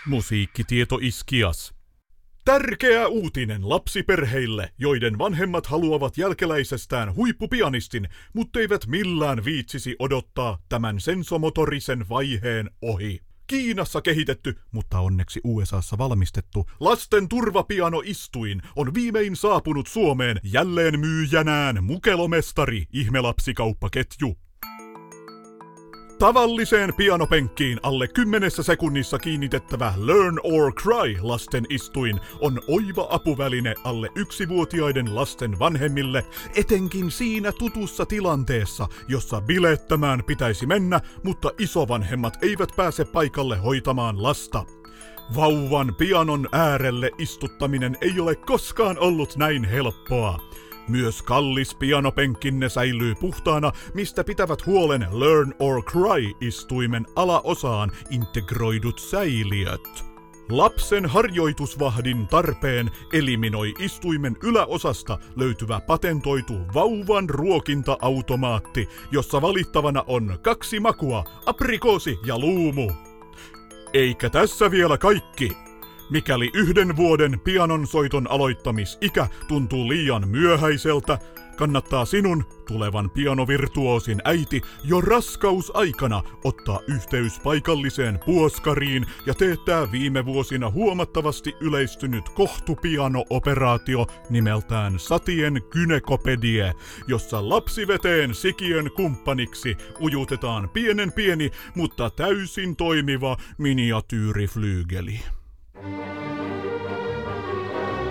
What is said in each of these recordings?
Musiikkitieto Iskias. Tärkeä uutinen lapsiperheille, joiden vanhemmat haluavat jälkeläisestään huippupianistin, mutteivät millään viitsisi odottaa tämän sensomotorisen vaiheen ohi. Kiinassa kehitetty, mutta onneksi USAssa valmistettu, lasten turvapianoistuin on viimein saapunut Suomeen jälleen myyjänään Mukelomestari ihmelapsikauppaketju. Tavalliseen pianopenkkiin alle 10 sekunnissa kiinnitettävä Learn or Cry lasten istuin on oiva apuväline alle 1-vuotiaiden lasten vanhemmille, etenkin siinä tutussa tilanteessa, jossa bilettämään pitäisi mennä, mutta isovanhemmat eivät pääse paikalle hoitamaan lasta. Vauvan pianon äärelle istuttaminen ei ole koskaan ollut näin helppoa. Myös kallis pianopenkkinne säilyy puhtaana, mistä pitävät huolen Learn or Cry-istuimen alaosaan integroidut säiliöt. Lapsen harjoitusvahdin tarpeen eliminoi istuimen yläosasta löytyvä patentoitu vauvan ruokinta-automaatti, jossa valittavana on 2 makua, aprikoosi ja luumu. Eikä tässä vielä kaikki. Mikäli 1 vuoden pianonsoiton aloittamisikä tuntuu liian myöhäiseltä, kannattaa sinun, tulevan pianovirtuoosin äiti, jo raskausaikana ottaa yhteys paikalliseen puoskariin ja teettää viime vuosina huomattavasti yleistynyt kohtupiano-operaatio nimeltään Satien gynekopedie, jossa lapsiveteen sikiön kumppaniksi ujutetaan pieni, mutta täysin toimiva miniatyyriflyygeli.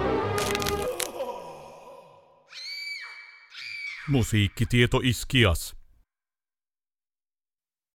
Musiikkitieto Iskias.